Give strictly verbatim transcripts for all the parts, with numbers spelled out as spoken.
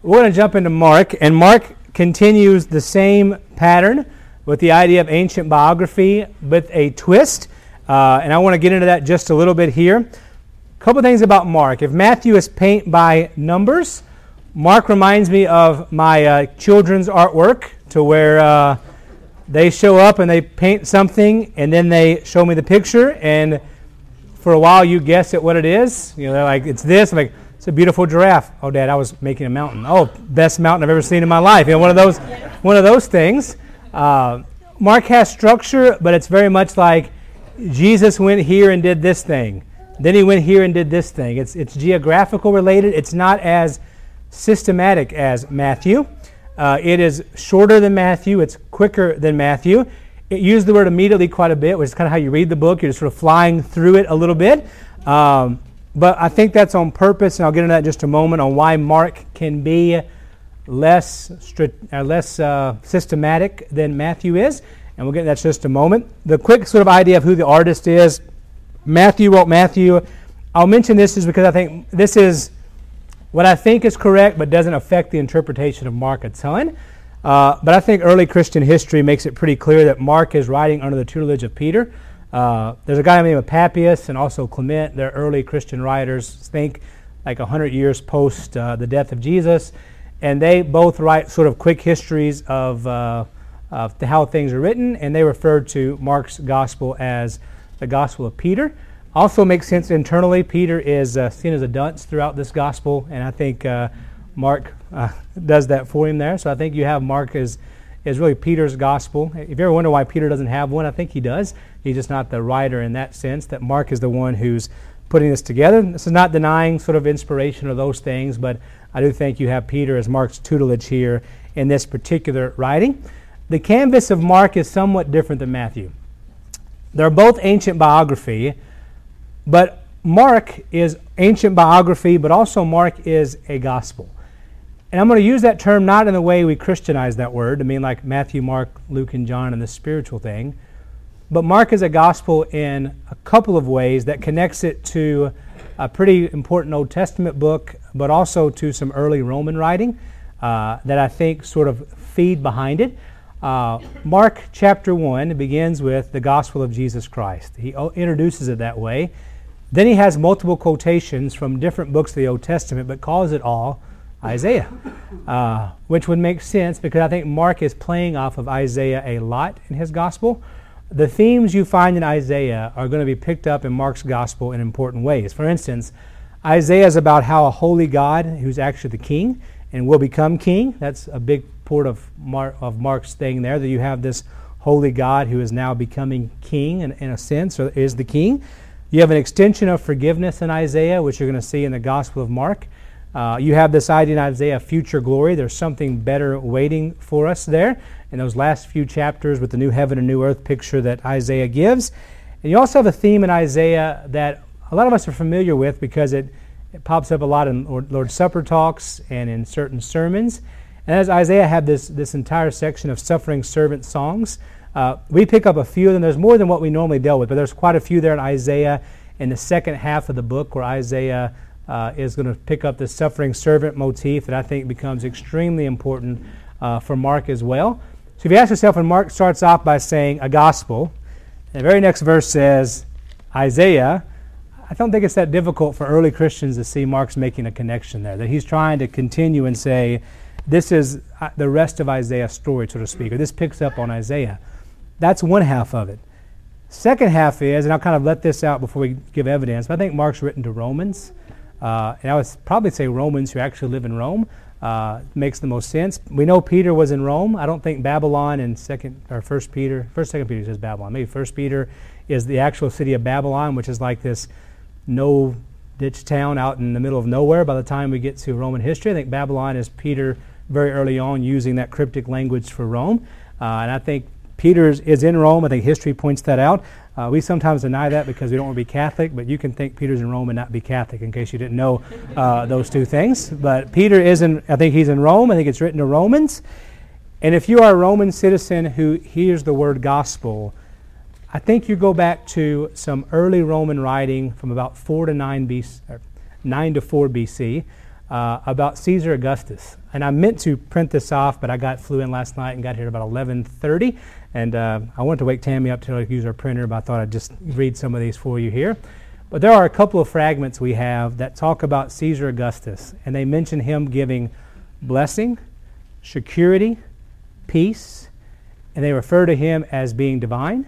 we're going to jump into Mark, and Mark continues the same pattern with the idea of ancient biography with a twist. Uh, and I want to get into that just a little bit here. A couple things about Mark. If Matthew is paint by numbers, Mark reminds me of my uh, children's artwork, to where uh, they show up and they paint something, and then they show me the picture, and for a while you guess at what it is. You know, they're like, it's this. I'm like, it's a beautiful giraffe. Oh, Dad, I was making a mountain. Oh, best mountain I've ever seen in my life. You know, one of those, one of those things. Uh, Mark has structure, but it's very much like Jesus went here and did this thing. Then he went here and did this thing. It's it's geographical related. It's not as systematic as Matthew. Uh, it is shorter than Matthew. It's quicker than Matthew. It used the word immediately quite a bit, which is kind of how you read the book. You're just sort of flying through it a little bit. Um, but I think that's on purpose, and I'll get into that in just a moment on why Mark can be less uh, less uh, systematic than Matthew is. And we'll get into that in just a moment. The quick sort of idea of who the artist is. Matthew wrote Matthew. I'll mention this is because I think this is what I think is correct, but doesn't affect the interpretation of Mark a ton. Uh, but I think early Christian history makes it pretty clear that Mark is writing under the tutelage of Peter. Uh, there's a guy named Papias and also Clement. They're early Christian writers, think like one hundred years post uh, the death of Jesus. And they both write sort of quick histories of, uh, of how things are written, and they refer to Mark's gospel as the Gospel of Peter. Also makes sense internally. Peter is uh, seen as a dunce throughout this gospel, and I think uh, Mark uh, does that for him there. So I think you have Mark as is really Peter's gospel. If you ever wonder why Peter doesn't have one, I think he does. He's just not the writer in that sense, that Mark is the one who's putting this together. This is not denying sort of inspiration or those things, but I do think you have Peter as Mark's tutelage here in this particular writing. The canvas of Mark is somewhat different than Matthew. They're both ancient biography, but Mark is ancient biography, but also Mark is a gospel. And I'm going to use that term not in the way we Christianize that word, to mean like Matthew, Mark, Luke, and John and the spiritual thing, but Mark is a gospel in a couple of ways that connects it to a pretty important Old Testament book, but also to some early Roman writing uh, that I think sort of feed behind it. Uh, Mark chapter one begins with the gospel of Jesus Christ. He introduces it that way. Then he has multiple quotations from different books of the Old Testament, but calls it all Isaiah, uh, which would make sense because I think Mark is playing off of Isaiah a lot in his gospel. The themes you find in Isaiah are going to be picked up in Mark's gospel in important ways. For instance, Isaiah is about how a holy God, who's actually the king and will become king, that's a big part of, Mar- of Mark's thing there, that you have this holy God who is now becoming king in, in a sense, or is the king. You have an extension of forgiveness in Isaiah, which you're going to see in the Gospel of Mark. Uh, you have this idea in Isaiah of future glory. There's something better waiting for us there in those last few chapters with the new heaven and new earth picture that Isaiah gives. And you also have a theme in Isaiah that a lot of us are familiar with because it, it pops up a lot in Lord, Lord's Supper talks and in certain sermons. And as Isaiah had this, this entire section of suffering servant songs, uh, we pick up a few of them. There's more than what we normally deal with, but there's quite a few there in Isaiah in the second half of the book where Isaiah uh, is going to pick up the suffering servant motif that I think becomes extremely important uh, for Mark as well. So if you ask yourself, when Mark starts off by saying a gospel, and the very next verse says Isaiah, I don't think it's that difficult for early Christians to see Mark's making a connection there, that he's trying to continue and say, this is the rest of Isaiah's story, so to speak, or this picks up on Isaiah. That's one half of it. Second half is, and I'll kind of let this out before we give evidence, but I think Mark's written to Romans. Uh, and I would probably say Romans who actually live in Rome. Uh, makes the most sense. We know Peter was in Rome. I don't think Babylon in second or First Peter, First Second Peter says Babylon. Maybe First Peter is the actual city of Babylon, which is like this no ditch town out in the middle of nowhere. By the time we get to Roman history, I think Babylon is Peter very early on using that cryptic language for Rome, uh, and I think Peter is in Rome. I think history points that out. Uh, we sometimes deny that because we don't want to be Catholic, but you can think Peter's in Rome and not be Catholic in case you didn't know uh, those two things. But Peter is in, I think he's in Rome. I think it's written to Romans. And if you are a Roman citizen who hears the word gospel, I think you go back to some early Roman writing from about four to nine B C, or nine to four B C, uh, about Caesar Augustus. And I meant to print this off, but I got flew in last night and got here about eleven thirty. And uh, I wanted to wake Tammy up to use our printer, but I thought I'd just read some of these for you here. But there are a couple of fragments we have that talk about Caesar Augustus, and they mention him giving blessing, security, peace, and they refer to him as being divine,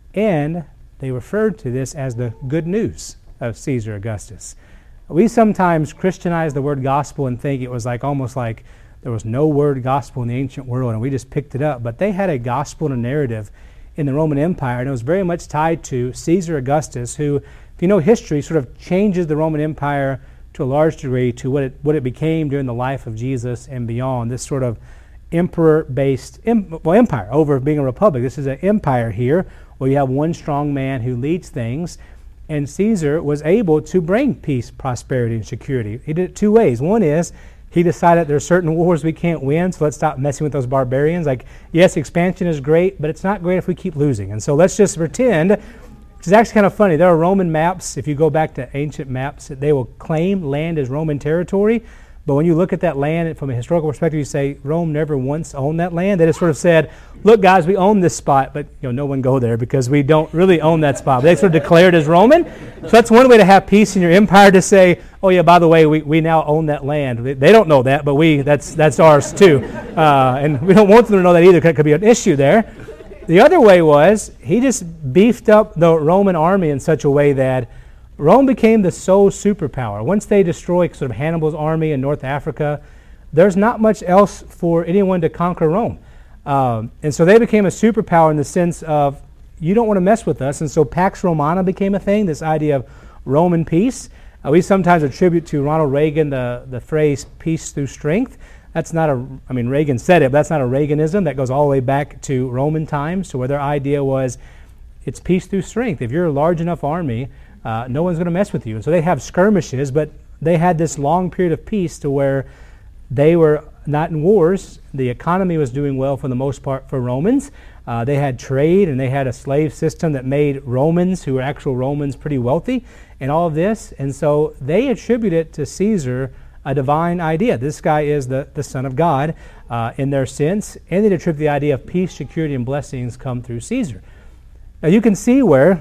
and they referred to this as the good news of Caesar Augustus. We sometimes Christianize the word gospel and think it was like almost like there was no word gospel in the ancient world and we just picked it up, but they had a gospel and a narrative in the Roman Empire, and it was very much tied to Caesar Augustus, who, if you know history, sort of changes the Roman Empire to a large degree to what it what it became during the life of Jesus and beyond. This sort of emperor-based em, well empire over being a republic. This is an empire here where you have one strong man who leads things, and Caesar was able to bring peace, prosperity, and security. He did it two ways. One is he decided there are certain wars we can't win, so let's stop messing with those barbarians. Like, yes, expansion is great, but it's not great if we keep losing. And so let's just pretend, which is actually kind of funny. There are Roman maps, if you go back to ancient maps, they will claim land as Roman territory, but when you look at that land from a historical perspective, you say Rome never once owned that land. They just sort of said, look, guys, we own this spot, but you know, no one go there because we don't really own that spot. But they sort of declared as Roman. So that's one way to have peace in your empire, to say, oh yeah, by the way, we, we now own that land. They don't know that, but we that's that's ours too. Uh, and we don't want them to know that either, because it could be an issue there. The other way was he just beefed up the Roman army in such a way that Rome became the sole superpower. Once they destroyed sort of Hannibal's army in North Africa, there's not much else for anyone to conquer Rome. Um, and so they became a superpower in the sense of, you don't want to mess with us. And so Pax Romana became a thing, this idea of Roman peace. Uh, we sometimes attribute to Ronald Reagan the, the phrase peace through strength. That's not a, I mean, Reagan said it, but that's not a Reaganism. That goes all the way back to Roman times, to where their idea was it's peace through strength. If you're a large enough army, Uh, no one's going to mess with you. And so they have skirmishes, but they had this long period of peace to where they were not in wars. The economy was doing well for the most part for Romans. Uh, they had trade, and they had a slave system that made Romans, who were actual Romans, pretty wealthy, and all of this. And so they attribute it to Caesar, a divine idea. This guy is the, the Son of God uh, in their sense, and they attribute the idea of peace, security, and blessings come through Caesar. Now you can see where,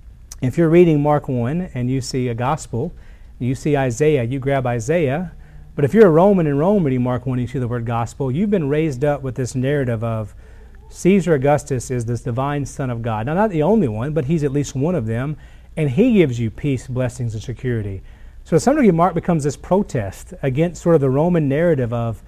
if you're reading Mark one and you see a gospel, you see Isaiah, you grab Isaiah. But if you're a Roman in Rome reading Mark one and you see the word gospel, you've been raised up with this narrative of Caesar Augustus is this divine Son of God. Now, not the only one, but he's at least one of them, and he gives you peace, blessings, and security. So to some degree, Mark becomes this protest against sort of the Roman narrative of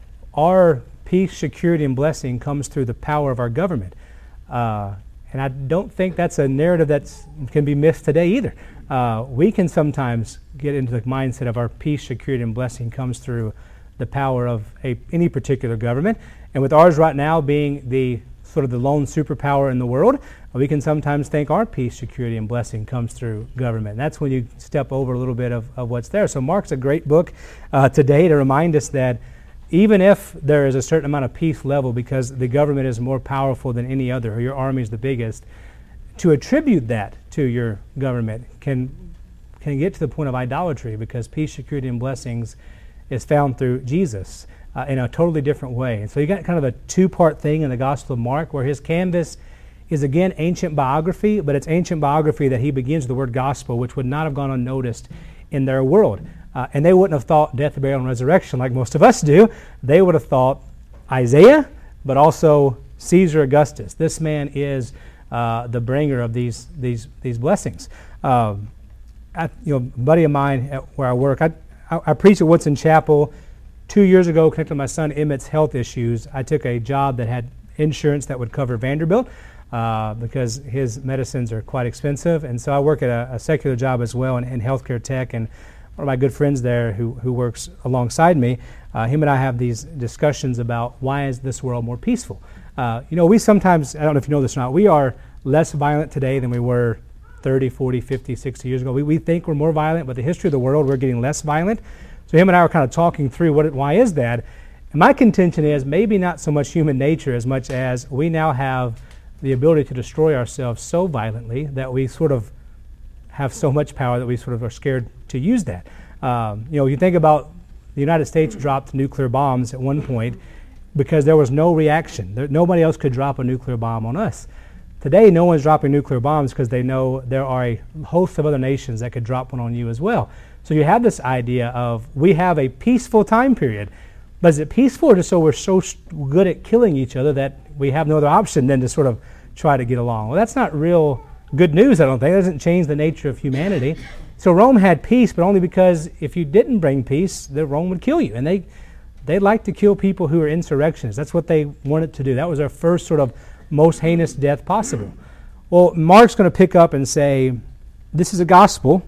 our peace, security, and blessing comes through the power of our government. Uh, And I don't think that's a narrative that can be missed today either. Uh, we can sometimes get into the mindset of our peace, security, and blessing comes through the power of a, any particular government. And with ours right now being the sort of the lone superpower in the world, we can sometimes think our peace, security, and blessing comes through government. And that's when you step over a little bit of, of what's there. So Mark's a great book uh, today to remind us that even if there is a certain amount of peace level because the government is more powerful than any other, or your army is the biggest, to attribute that to your government can can get to the point of idolatry, because peace, security, and blessings is found through Jesus uh, in a totally different way. And so you got kind of a two-part thing in the Gospel of Mark, where his canvas is again ancient biography, but it's ancient biography that he begins with the word gospel, which would not have gone unnoticed in their world. Uh, and they wouldn't have thought death, burial, and resurrection like most of us do. They would have thought Isaiah, but also Caesar Augustus. This man is uh, the bringer of these these these blessings. Um, I, you know, a buddy of mine at where I work, I, I, I preached at Woodson Chapel two years ago, connected to my son Emmett's health issues. I took a job that had insurance that would cover Vanderbilt uh, because his medicines are quite expensive. And so I work at a, a secular job as well in, in healthcare tech, and one of my good friends there who, who works alongside me, uh, him and I have these discussions about why is this world more peaceful. Uh, you know, we sometimes, I don't know if you know this or not, we are less violent today than we were thirty, forty, fifty, sixty years ago. We, we think we're more violent, but the history of the world, we're getting less violent. So him and I were kind of talking through what, why is that. And my contention is maybe not so much human nature as much as we now have the ability to destroy ourselves so violently that we sort of have so much power that we sort of are scared to use that. Um, you know, you think about The United States dropped nuclear bombs at one point because there was no reaction. There, nobody else could drop a nuclear bomb on us. Today, no one's dropping nuclear bombs because they know there are a host of other nations that could drop one on you as well. So you have this idea of we have a peaceful time period. But is it peaceful, or just so we're so good at killing each other that we have no other option than to sort of try to get along? Well, that's not real good news, I don't think. It doesn't change the nature of humanity. So Rome had peace, but only because if you didn't bring peace, the Rome would kill you. And they they like to kill people who are insurrectionists. That's what they wanted to do. That was their first sort of most heinous death possible. Well, Mark's going to pick up and say, this is a gospel,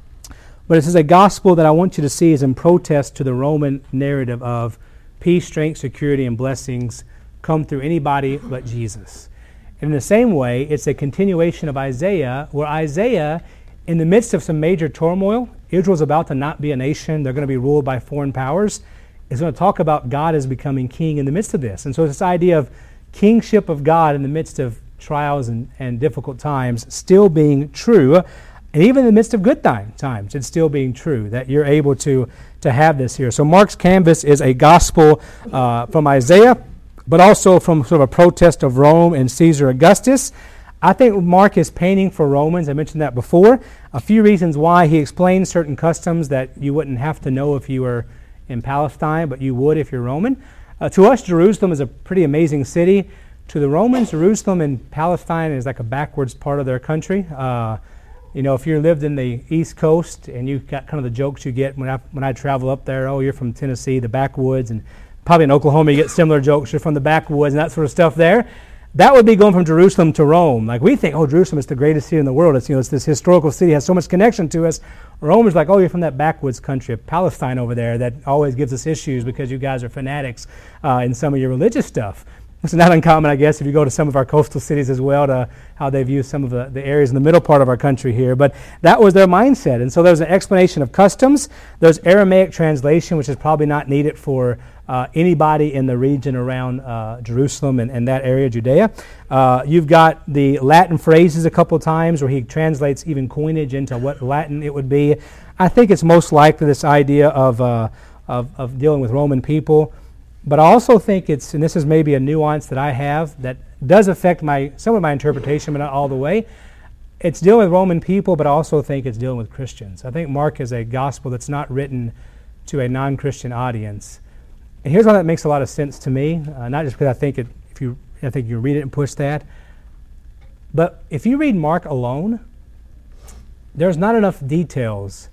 but this is a gospel that I want you to see is in protest to the Roman narrative of peace, strength, security, and blessings come through anybody but Jesus. And in the same way, it's a continuation of Isaiah, where Isaiah, in the midst of some major turmoil, Israel's about to not be a nation, they're going to be ruled by foreign powers, is going to talk about God as becoming king in the midst of this. And so this idea of kingship of God in the midst of trials and, and difficult times still being true, and even in the midst of good time, times, it's still being true, that you're able to, to have this here. So Mark's canvas is a gospel uh, from Isaiah, but also from sort of a protest of Rome and Caesar Augustus. I think Mark is painting for Romans. I mentioned that before. A few reasons why. He explains certain customs that you wouldn't have to know if you were in Palestine, but you would if you're Roman. Uh, to us, Jerusalem is a pretty amazing city. To the Romans, Jerusalem and Palestine is like a backwards part of their country. Uh, you know, if you lived in the East Coast and you got kind of the jokes you get when I when I travel up there, oh, you're from Tennessee, the backwoods, and probably in Oklahoma you get similar jokes, you're from the backwoods and that sort of stuff there. That would be going from Jerusalem to Rome. Like we think, oh, Jerusalem is the greatest city in the world. It's, you know, it's this historical city, has so much connection to us. Rome is like, oh, you're from that backwoods country of Palestine over there that always gives us issues because you guys are fanatics uh, in some of your religious stuff. It's not uncommon, I guess, if you go to some of our coastal cities as well, to how they view some of the, the areas in the middle part of our country here. But that was their mindset. And so there's an explanation of customs. There's Aramaic translation, which is probably not needed for uh, anybody in the region around uh, Jerusalem and, and that area, Judea. Uh, you've got the Latin phrases a couple times where he translates even coinage into what Latin it would be. I think it's most likely this idea of, uh, of, of dealing with Roman people. But I also think it's, and this is maybe a nuance that I have that does affect my some of my interpretation, but not all the way. It's dealing with Roman people, but I also think it's dealing with Christians. I think Mark is a gospel that's not written to a non-Christian audience. And here's why that makes a lot of sense to me, uh, not just because I think it, if you, I think you read it and push that, but if you read Mark alone, there's not enough details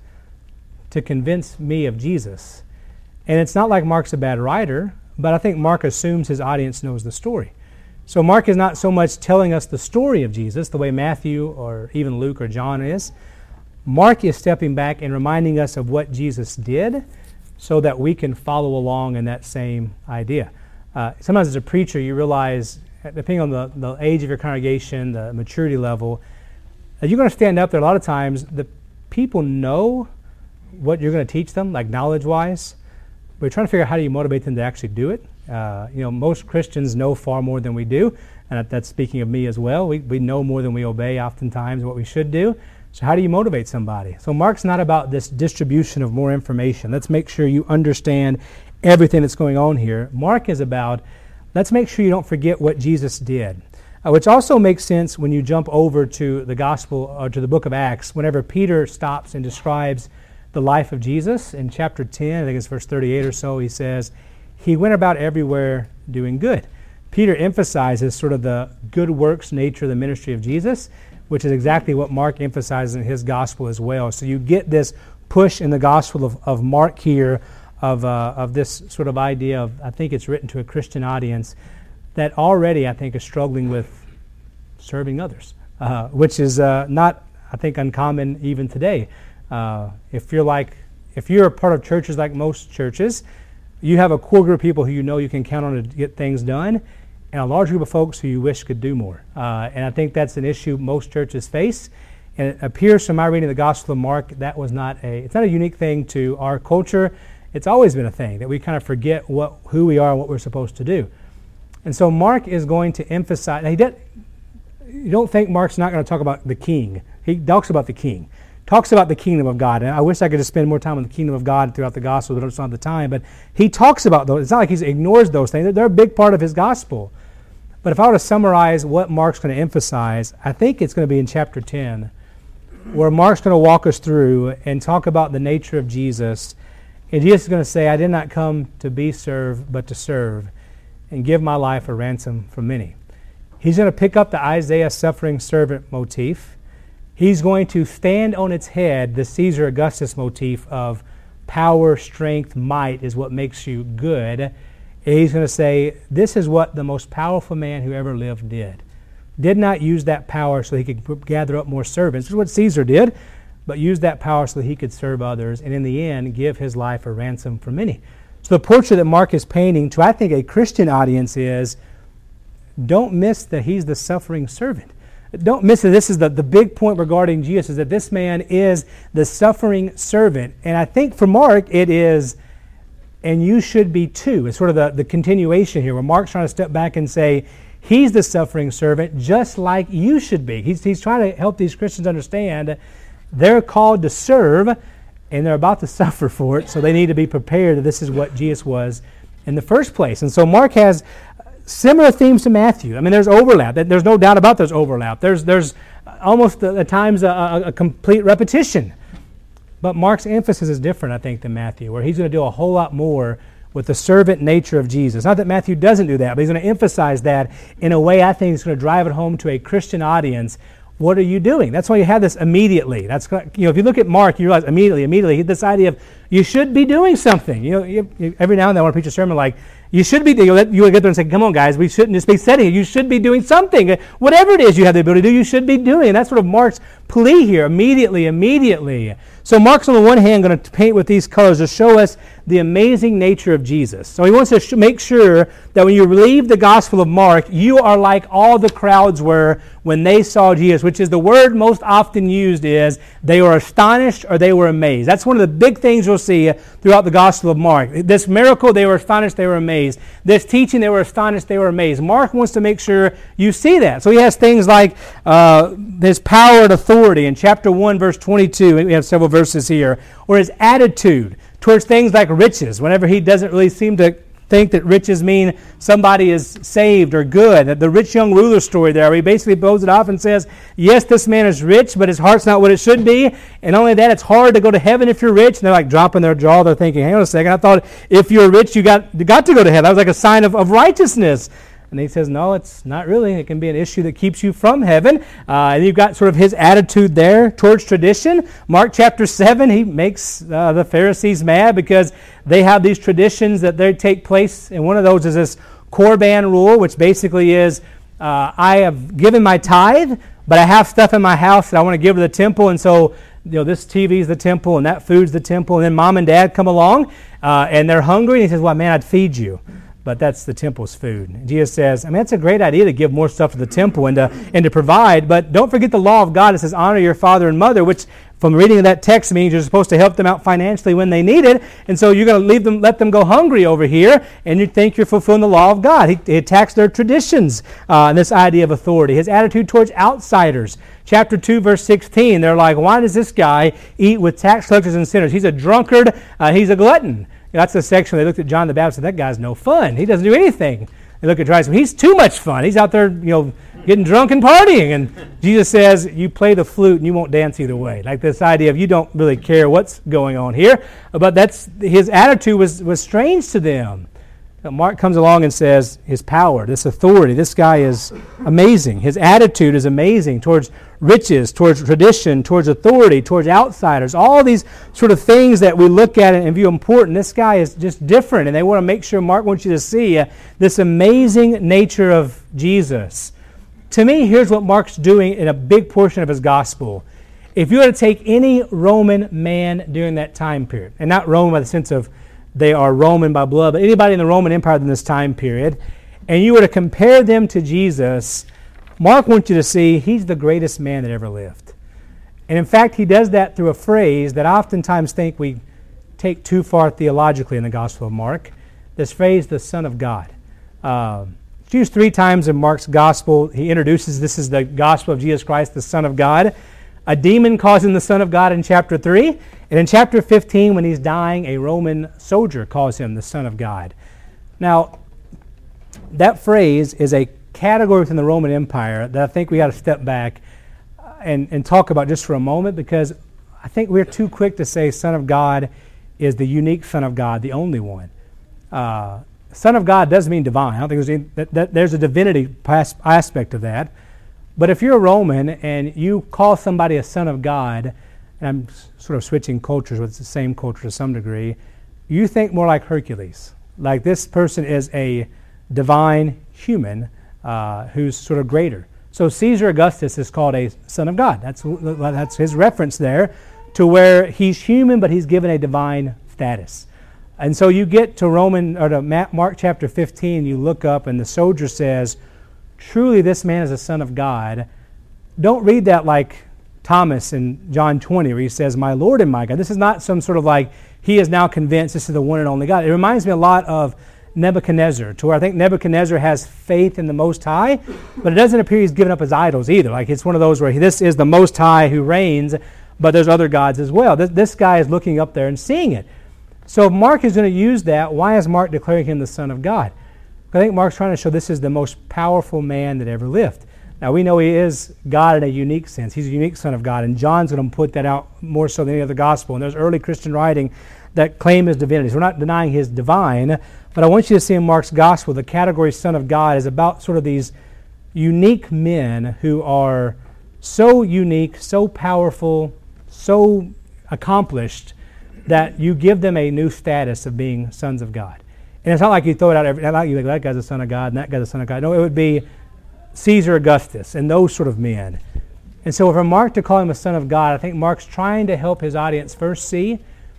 to convince me of Jesus. And it's not like Mark's a bad writer, but I think Mark assumes his audience knows the story. So Mark is not so much telling us the story of Jesus the way Matthew or even Luke or John is. Mark is stepping back and reminding us of what Jesus did so that we can follow along in that same idea. Uh, sometimes as a preacher you realize, depending on the, the age of your congregation, the maturity level, that you're going to stand up there a lot of times, the people know what you're going to teach them, like knowledge-wise. We're trying to figure out how do you motivate them to actually do it. Uh, you know, most Christians know far more than we do, and that's speaking of me as well. We we know more than we obey oftentimes what we should do. So how do you motivate somebody? So Mark's not about this distribution of more information. Let's make sure you understand everything that's going on here. Mark is about, let's make sure you don't forget what Jesus did, uh, which also makes sense when you jump over to the gospel or to the book of Acts. Whenever Peter stops and describes the life of Jesus in chapter ten, I think it's verse thirty-eight or so, he says, he went about everywhere doing good. Peter emphasizes sort of the good works nature of the ministry of Jesus, which is exactly what Mark emphasizes in his gospel as well. So you get this push in the gospel of, of Mark here of, uh, of this sort of idea of, I think it's written to a Christian audience that already, I think, is struggling with serving others, uh, which is uh, not, I think, uncommon even today. Uh, if you're like, if you're a part of churches like most churches, you have a core group of people who you know you can count on to get things done, and a large group of folks who you wish could do more. Uh, and I think that's an issue most churches face. And it appears from my reading of the Gospel of Mark, that was not a, it's not a unique thing to our culture. It's always been a thing that we kind of forget what who we are and what we're supposed to do. And so Mark is going to emphasize, he did, you don't think Mark's not going to talk about the king. He talks about the king. talks about the kingdom of God. And I wish I could just spend more time on the kingdom of God throughout the gospel, but it's not the time. But he talks about those. It's not like he ignores those things. They're a big part of his gospel. But if I were to summarize what Mark's going to emphasize, I think it's going to be in chapter ten, where Mark's going to walk us through and talk about the nature of Jesus. And Jesus is going to say, I did not come to be served, but to serve, and give my life a ransom for many. He's going to pick up the Isaiah suffering servant motif. He's going to stand on its head the Caesar Augustus motif of power, strength, might is what makes you good. And he's going to say, this is what the most powerful man who ever lived did. Did not use that power so he could gather up more servants. This is what Caesar did, but used that power so that he could serve others, and in the end, give his life a ransom for many. So the portrait that Mark is painting to, I think, a Christian audience is, don't miss that he's the suffering servant. Don't miss that this is the, the big point regarding Jesus, is that this man is the suffering servant. And I think for Mark, it is, and you should be too. It's sort of the, the continuation here, where Mark's trying to step back and say, he's the suffering servant just like you should be. He's, he's trying to help these Christians understand they're called to serve, and they're about to suffer for it, so they need to be prepared that this is what Jesus was in the first place. And so Mark has similar themes to Matthew. I mean, there's overlap. There's no doubt about there's overlap. There's there's almost at times a, a, a complete repetition. But Mark's emphasis is different, I think, than Matthew, where he's going to do a whole lot more with the servant nature of Jesus. Not that Matthew doesn't do that, but he's going to emphasize that in a way I think is going to drive it home to a Christian audience. What are you doing? That's why you have this immediately. That's, you know, if you look at Mark, you realize immediately, immediately, this idea of you should be doing something. You know, you, you, every now and then I want to preach a sermon like, you should be, you will get there and say, come on guys, we shouldn't just be sitting here. You should be doing something. Whatever it is you have the ability to do, you should be doing. And that's sort of Mark's plea here, immediately, immediately. So Mark's on the one hand going to paint with these colors to show us the amazing nature of Jesus. So he wants to sh- make sure that when you leave the Gospel of Mark, you are like all the crowds were when they saw Jesus, which is the word most often used is they were astonished or they were amazed. That's one of the big things you'll see throughout the Gospel of Mark. This miracle, they were astonished, they were amazed. This teaching, they were astonished, they were amazed. Mark wants to make sure you see that. So he has things like uh, his power and authority in chapter one, verse twenty-two. We have several verses here. Or his attitude towards things like riches, whenever he doesn't really seem to think that riches mean somebody is saved or good. The rich young ruler story there, where he basically blows it off and says, yes, this man is rich, but his heart's not what it should be. And only that, it's hard to go to heaven if you're rich. And they're like dropping their jaw. They're thinking, hang on a second, I thought if you're rich, you got, you got to go to heaven. That was like a sign of, of righteousness. And he says, no, it's not really. It can be an issue that keeps you from heaven. Uh, and you've got sort of his attitude there towards tradition. Mark chapter seven, he makes uh, the Pharisees mad because they have these traditions that they take place. And one of those is this Korban rule, which basically is, uh, I have given my tithe, but I have stuff in my house that I want to give to the temple. And so, you know, this T V is the temple and that food's the temple. And then mom and dad come along uh, and they're hungry. And he says, well, man, I'd feed you. But that's the temple's food. And Jesus says, I mean, it's a great idea to give more stuff to the temple and to, and to provide, but don't forget the law of God. It says, honor your father and mother, which from reading of that text means you're supposed to help them out financially when they need it. And so you're going to leave them, let them go hungry over here, and you think you're fulfilling the law of God. He, he attacks their traditions uh, and this idea of authority. His attitude towards outsiders. Chapter two, verse sixteen, they're like, why does this guy eat with tax collectors and sinners? He's a drunkard. Uh, he's a glutton. That's the section where they looked at John the Baptist and said, that guy's no fun. He doesn't do anything. They look at Christ and he's too much fun. He's out there, you know, getting drunk and partying. And Jesus says, you play the flute and you won't dance either way. Like this idea of you don't really care what's going on here. But that's his attitude was, was strange to them. Mark comes along and says his power, this authority, this guy is amazing. His attitude is amazing towards riches, towards tradition, towards authority, towards outsiders. All these sort of things that we look at and view important. This guy is just different, and they want to make sure Mark wants you to see uh, this amazing nature of Jesus. To me, here's what Mark's doing in a big portion of his gospel. If you were to take any Roman man during that time period, and not Roman by the sense of they are Roman by blood, but anybody in the Roman Empire in this time period, and you were to compare them to Jesus, Mark wants you to see he's the greatest man that ever lived. And in fact, he does that through a phrase that I oftentimes think we take too far theologically in the Gospel of Mark. This phrase, the Son of God. Uh, it's used three times in Mark's Gospel. He introduces this is the Gospel of Jesus Christ, the Son of God. A demon calls him the Son of God in chapter three. And in chapter fifteen, when he's dying, a Roman soldier calls him the Son of God. Now, that phrase is a category within the Roman Empire that I think we got to step back and, and talk about just for a moment, because I think we're too quick to say Son of God is the unique Son of God, the only one. Uh, Son of God doesn't mean divine. I don't think there's, any, that, that, there's a divinity aspect of that. But if you're a Roman and you call somebody a Son of God, and I'm sort of switching cultures, but it's the same culture to some degree, you think more like Hercules. Like this person is a divine human uh, who's sort of greater. So Caesar Augustus is called a Son of God. That's, that's his reference there to where he's human, but he's given a divine status. And so you get to Roman or to Mark chapter fifteen, you look up and the soldier says, truly this man is a Son of God. Don't read that like Thomas in John twenty, where he says, my Lord and my God. This is not some sort of like, he is now convinced this is the one and only God. It reminds me a lot of Nebuchadnezzar, to where I think Nebuchadnezzar has faith in the Most High, but it doesn't appear he's given up his idols either. Like it's one of those where he, this is the Most High who reigns, but there's other gods as well. This, this guy is looking up there and seeing it. So if Mark is going to use that, why is Mark declaring him the Son of God? I think Mark's trying to show this is the most powerful man that ever lived. Now we know he is God in a unique sense. He's a unique Son of God, and John's going to put that out more so than any other gospel. And there's early Christian writing that claim his divinity. So we're not denying his divine, but I want you to see in Mark's gospel the category Son of God is about sort of these unique men who are so unique, so powerful, so accomplished that you give them a new status of being sons of God. And it's not like you throw it out every, not like you like, that guy's a son of God and that guy's a son of God. No, it would be Caesar Augustus and those sort of men. And so for Mark to call him a son of God, I think Mark's trying to help his audience first see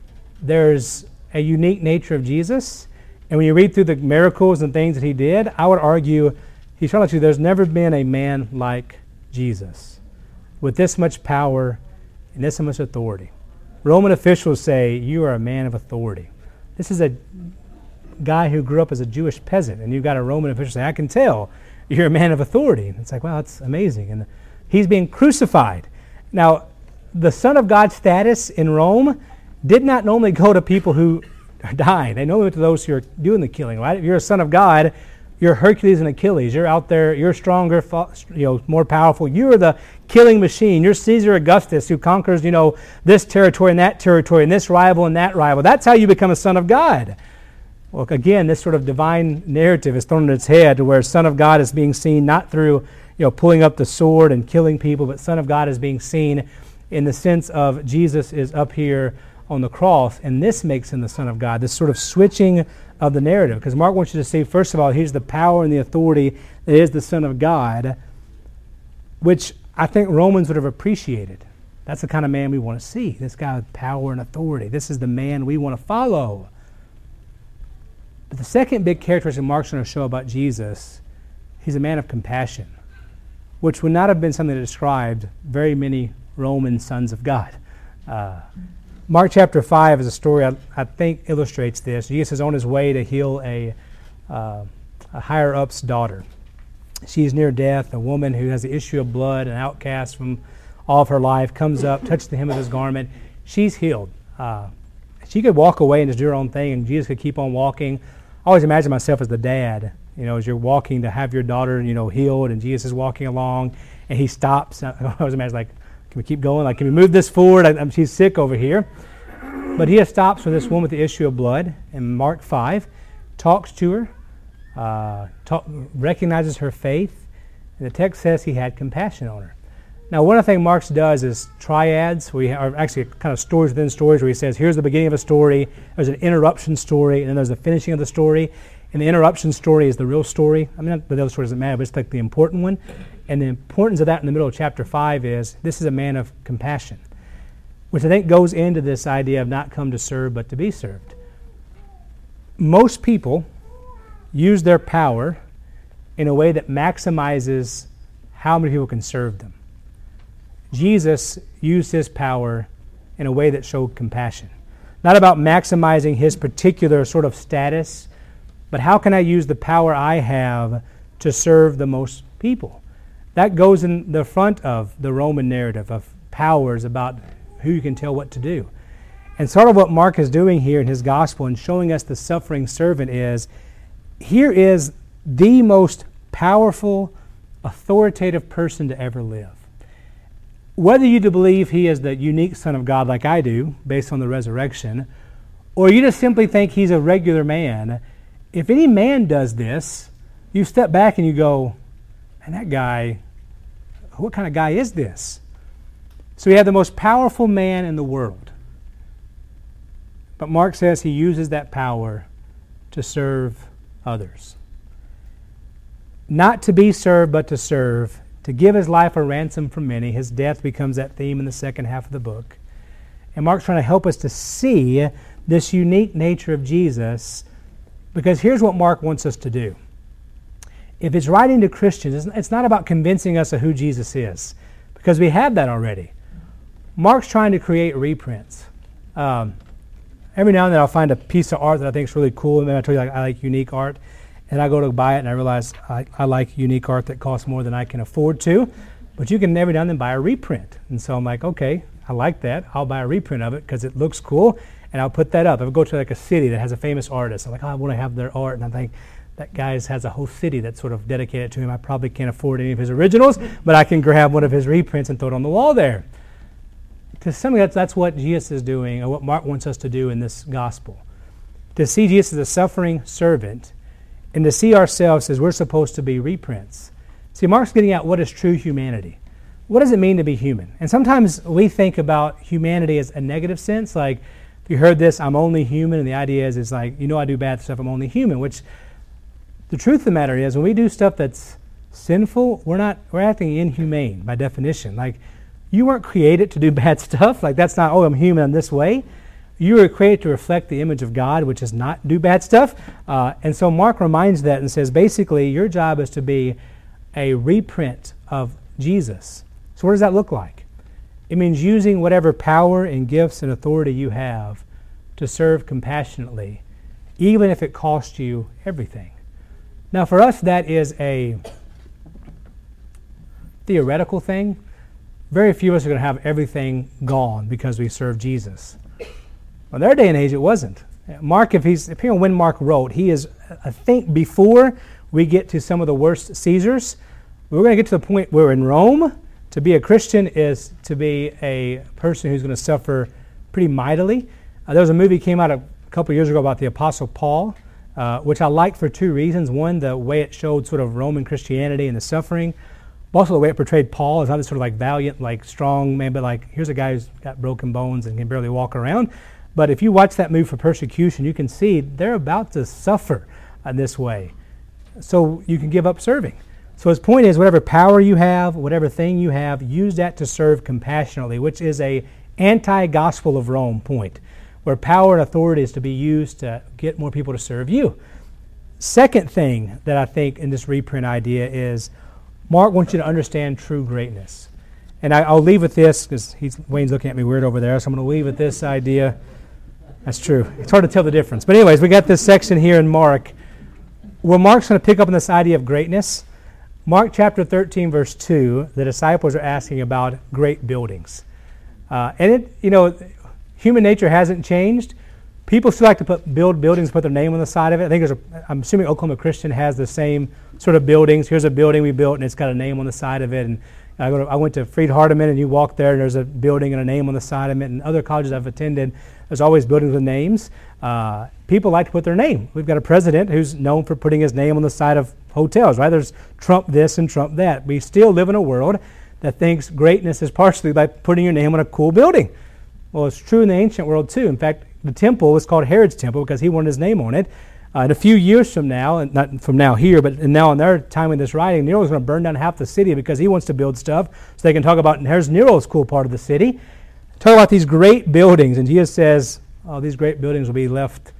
there's a unique nature of Jesus. And when you read through the miracles and things that he did, I would argue, he's trying to tell you there's never been a man like Jesus with this much power and this much authority. Roman officials say, you are a man of authority. This is a guy who grew up as a Jewish peasant, and you've got a Roman official say, I can tell you're a man of authority. And it's like, wow, that's amazing. And he's being crucified. Now, the Son of God status in Rome did not normally go to people who are dying. They normally went to those who are doing the killing, right? If you're a son of God, you're Hercules and Achilles. You're out there, you're stronger, you know, more powerful. You're the killing machine. You're Caesar Augustus who conquers, you know, this territory and that territory and this rival and that rival. That's how you become a son of God. Well, again, this sort of divine narrative is thrown on its head to where Son of God is being seen not through, you know, pulling up the sword and killing people, but Son of God is being seen in the sense of Jesus is up here on the cross, and this makes him the Son of God, this sort of switching of the narrative. Because Mark wants you to see, first of all, here's the power and the authority that is the Son of God, which I think Romans would have appreciated. That's the kind of man we want to see, this guy with power and authority. This is the man we want to follow. But the second big characteristic Mark's going to show about Jesus, he's a man of compassion, which would not have been something that described very many Roman sons of God. Uh, Mark chapter five is a story I, I think illustrates this. Jesus is on his way to heal a, uh, a higher-up's daughter. She's near death. A woman who has the issue of blood, an outcast from all of her life, comes up, touches the hem of his garment. She's healed. Uh, she could walk away and just do her own thing, and Jesus could keep on walking. I always imagine myself as the dad, you know, as you're walking to have your daughter, you know, healed, and Jesus is walking along, and he stops. I always imagine, like, can we keep going? Like, can we move this forward? I, she's sick over here. But he stops with this woman with the issue of blood in Mark five, talks to her, uh, talk, recognizes her faith, and the text says he had compassion on her. Now, one of the things Mark does is triads. We are actually kind of stories within stories where he says, here's the beginning of a story, there's an interruption story, and then there's the finishing of the story. And the interruption story is the real story. I mean, the other story doesn't matter, but it's like the important one. And the importance of that in the middle of chapter five is this is a man of compassion, which I think goes into this idea of not come to serve but to be served. Most people use their power in a way that maximizes how many people can serve them. Jesus used his power in a way that showed compassion. Not about maximizing his particular sort of status, but how can I use the power I have to serve the most people? That goes in the front of the Roman narrative of powers about who you can tell what to do. And sort of what Mark is doing here in his gospel and showing us the suffering servant is, here is the most powerful, authoritative person to ever live. Whether you believe he is the unique Son of God like I do, based on the resurrection, or you just simply think he's a regular man, if any man does this, you step back and you go, man, that guy, what kind of guy is this? So we have the most powerful man in the world. But Mark says he uses that power to serve others. Not to be served, but to serve. To give his life a ransom for many. His death becomes that theme in the second half of the book. And Mark's trying to help us to see this unique nature of Jesus, because here's what Mark wants us to do. If it's writing to Christians, it's not about convincing us of who Jesus is, because we have that already. Mark's trying to create reprints. Um, every now and then I'll find a piece of art that I think is really cool, and then I tell you like, I like unique art. And I go to buy it, and I realize I, I like unique art that costs more than I can afford to. But you can every now and then buy a reprint. And so I'm like, okay, I like that. I'll buy a reprint of it because it looks cool, and I'll put that up. If I go to like a city that has a famous artist, I'm like, oh, I want to have their art. And I think that guy has a whole city that's sort of dedicated to him. I probably can't afford any of his originals, but I can grab one of his reprints and throw it on the wall there. To some extent, that's what Jesus is doing, or what Mark wants us to do in this gospel. To see Jesus as a suffering servant, and to see ourselves as we're supposed to be reprints. See, Mark's getting at what is true humanity. What does it mean to be human? And sometimes we think about humanity as a negative sense, like, if you heard this, I'm only human, and the idea is, is like, you know I do bad stuff, I'm only human, which the truth of the matter is, when we do stuff that's sinful, we're not, we're acting inhumane by definition. Like, you weren't created to do bad stuff. Like, that's not, oh, I'm human in this way. You were created to reflect the image of God, which is not do bad stuff. Uh, and so Mark reminds that and says, basically, your job is to be a reprint of Jesus. So what does that look like? It means using whatever power and gifts and authority you have to serve compassionately, even if it costs you everything. Now, for us, that is a theoretical thing. Very few of us are going to have everything gone because we serve Jesus. Well, their day and age, it wasn't. Mark, if he's, depending on when Mark wrote, he is, I think, before we get to some of the worst Caesars, we're going to get to the point where in Rome, to be a Christian is to be a person who's going to suffer pretty mightily. Uh, there was a movie that came out a couple years ago about the Apostle Paul, uh, which I liked for two reasons. One, the way it showed sort of Roman Christianity and the suffering. But also the way it portrayed Paul as not this sort of like valiant, like strong man, but like here's a guy who's got broken bones and can barely walk around. But if you watch that movie for persecution, you can see they're about to suffer in this way. So you can give up serving. So his point is, whatever power you have, whatever thing you have, use that to serve compassionately, which is a anti-gospel of Rome point, where power and authority is to be used to get more people to serve you. Second thing that I think in this reprint idea is Mark wants you to understand true greatness. And I, I'll leave with this, because Wayne's looking at me weird over there, so I'm going to leave with this idea. That's true. It's hard to tell the difference. But anyways, we got this section here in Mark where Mark's going to pick up on this idea of greatness. Mark chapter thirteen, verse two, the disciples are asking about great buildings. Uh, and it, you know, human nature hasn't changed. People still like to put build buildings, put their name on the side of it. I think there's a, I'm assuming Oklahoma Christian has the same sort of buildings. Here's a building we built, and it's got a name on the side of it. And I, go to, I went to Freed Hardeman, and you walk there, and there's a building and a name on the side of it. And other colleges I've attended, there's always buildings with names. Uh, people like to put their name. We've got a president who's known for putting his name on the side of hotels, right? There's Trump this and Trump that. We still live in a world that thinks greatness is partially by putting your name on a cool building. Well, it's true in the ancient world, too. In fact, the temple was called Herod's temple because he wanted his name on it. Uh, and a few years from now, and not from now here, but now in their time in this writing, Nero's going to burn down half the city because he wants to build stuff so they can talk about, and here's Nero's cool part of the city. Talk about these great buildings, and Jesus says, oh, these great buildings will be left,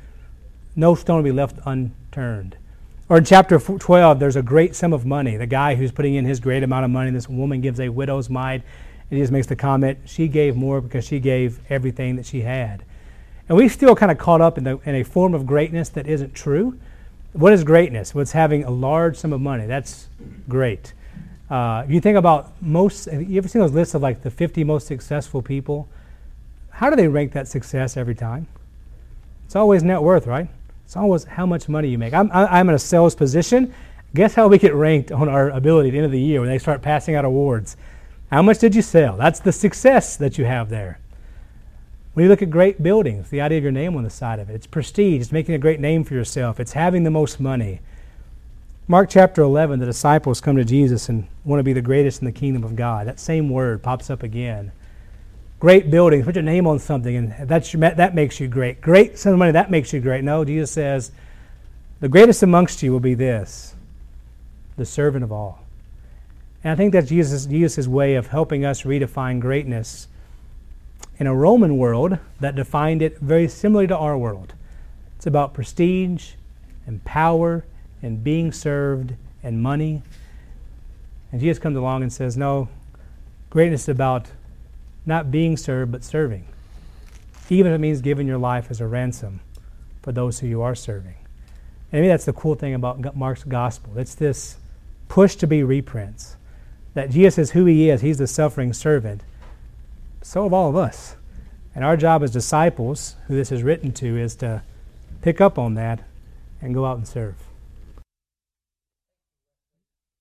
no stone will be left unturned. Or in chapter twelve, there's a great sum of money. The guy who's putting in his great amount of money, this woman gives a widow's mite, and he just makes the comment, she gave more because she gave everything that she had. And we still kind of caught up in, the, in a form of greatness that isn't true. What is greatness? Well, it's having a large sum of money. That's great. Uh, if you think about most, have you ever seen those lists of like the fifty most successful people? How do they rank that success every time? It's always net worth, right? It's always how much money you make. I'm, I'm in a sales position. Guess how we get ranked on our ability at the end of the year when they start passing out awards? How much did you sell? That's the success that you have there. When you look at great buildings, the idea of your name on the side of it, it's prestige. It's making a great name for yourself. It's having the most money. Mark chapter eleven, the disciples come to Jesus and want to be the greatest in the kingdom of God. That same word pops up again. Great buildings, put your name on something, and that's your, that makes you great. Great sum of money, that makes you great. No, Jesus says, the greatest amongst you will be this, the servant of all. And I think that's Jesus' Jesus' way of helping us redefine greatness in a Roman world that defined it very similarly to our world. It's about prestige and power and being served and money. And Jesus comes along and says, no, greatness is about not being served, but serving. Even if it means giving your life as a ransom for those who you are serving. And maybe that's the cool thing about Mark's gospel. It's this push to be reprints. That Jesus is who he is. He's the suffering servant. So have all of us. And our job as disciples, who this is written to, is to pick up on that and go out and serve.